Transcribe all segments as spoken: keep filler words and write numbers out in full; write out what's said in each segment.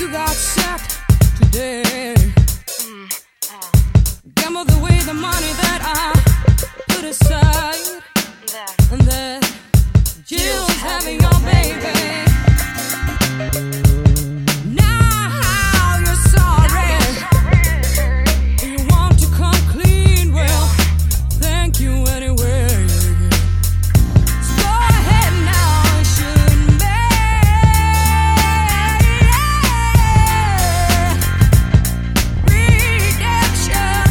you got set today. Gamble away the money that I put aside, and that Jill's having your baby. Now you're sorry. You want to come clean? Well, thank you anyway. So go ahead now and shoot me. Redemption,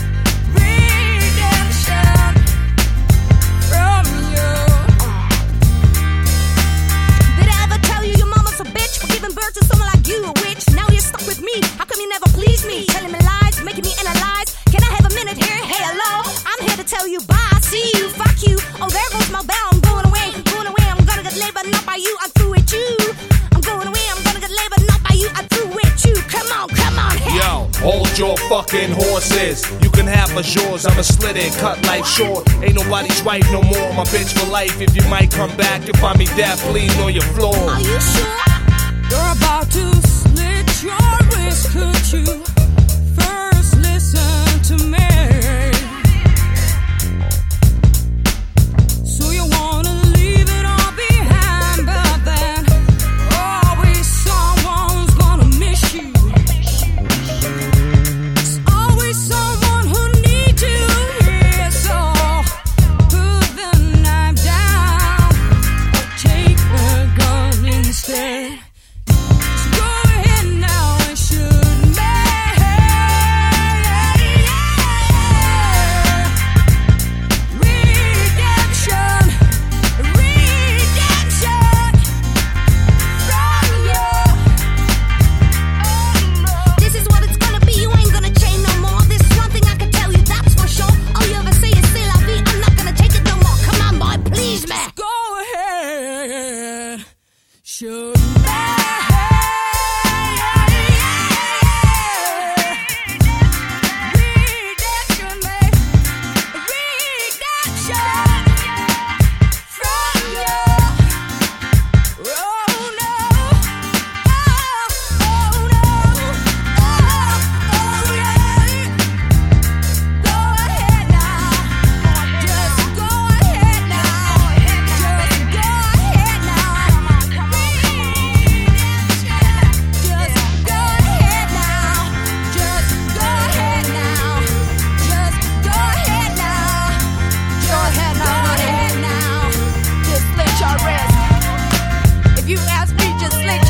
redemption from you. Did I ever tell you your mama's a bitch for giving birth to someone like you, a witch? Now you're stuck with me. How come you never please me? Telling me lies, making me analyze. Can I have a minute here? Hey, hello. I'm here to tell you bye. See you. Fuck you. Oh, there goes my bell. I'm going away. Going away. I'm gonna get laid, but not by you. I'm through with you. I'm going away. I'm gonna get laid, but not by you. I'm through with you. Come on, come on. Hey. Yo, hold your fucking horses. You can have us yours. I'ma slit it, cut life short. Ain't nobody's right no more. My bitch for life. If you might come back, you'll find me dead bleeding on your floor. Are you sure? You're about to slit your wrist. Could you first listen to me? So you wanna leave it all behind, but then always someone's gonna miss you. There's always someone who needs you here. So put the knife down or take the gun instead. Just go ahead now and shoot me. Redemption, redemption from you. This is what it's gonna be. You ain't gonna change no more. This is one thing I can tell you, that's for sure. All you ever say is c'est la vie. I'm not gonna take it no more. Come on, boy, please, man. Go ahead, shoot me. Redemption, babe. Redemption from you. Oh no. Oh, oh no. Oh, oh yeah. Go ahead now. Just go ahead now. Just go ahead now. Just go ahead now. Just go ahead now. Just go ahead now. Go ahead now, honey. Just slit your wrist. If you ask me, just slit